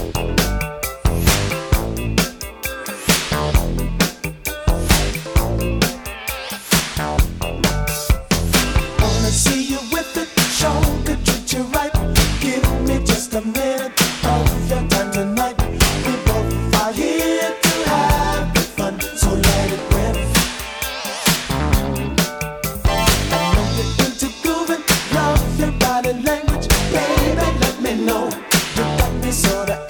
Wanna see you with it, show could treat you right. Give me just a minute of your time tonight. We both are here to have the fun, so let it rip. I know you're into grooving, love your body language, baby. Let me know you got me sorta.